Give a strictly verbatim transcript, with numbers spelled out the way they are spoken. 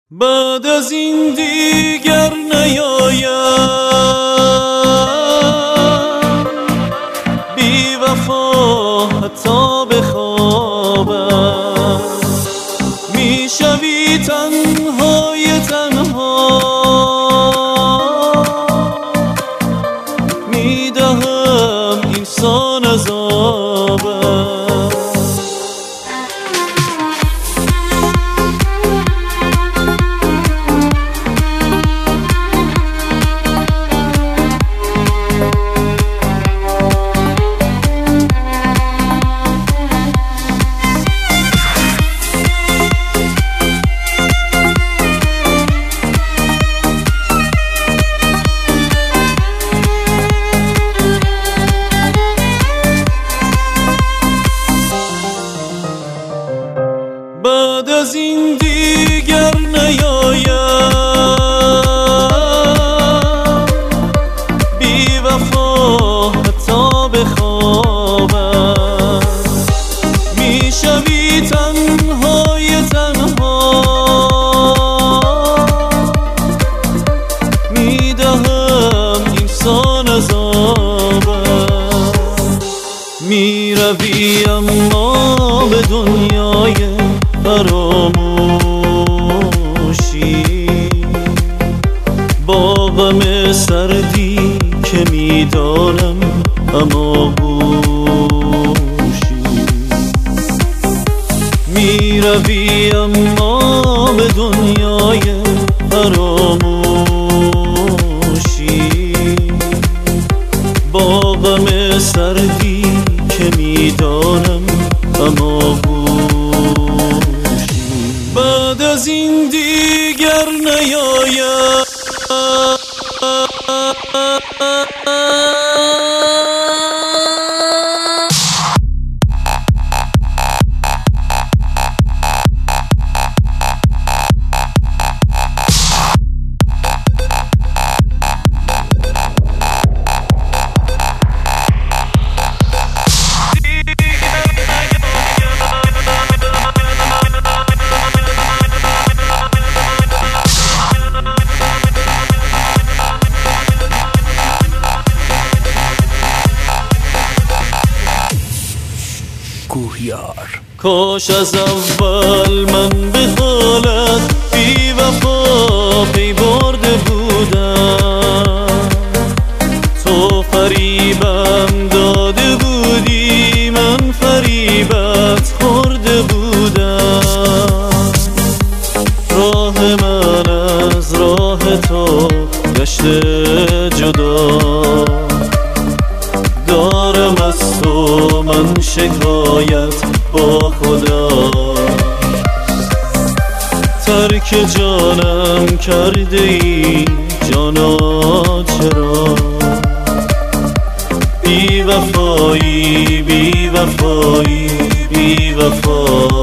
بعد از این دیگر نیاید بی وفا حتی بخوابم، میشوی تنهای تنها، میدهم اینسان عذابم. بعد از این دیگر نیاید بی وفا حتی بخوابم، میشوی تنهای تنها، میدهم اینسان عذابم. میروی اما به دنیای فراموشی، با غم سردی که میدانم اما گوشی. میروی اما به دنیای فراموشی، با غم سردی که میدانم اما گوشی. بعد از این دیگر نیاید کوهیار. کاش از اول من به حالت بی وفا پی برده بودم، تو فریبم داده بودی، من فریبت خورده بودم. راه من از راه تو گشته جدا، دارم از تو من شکایت با خدا. ترک جانم کرده ای جانا چرا، بی وفایی بی وفایی بی وفایی.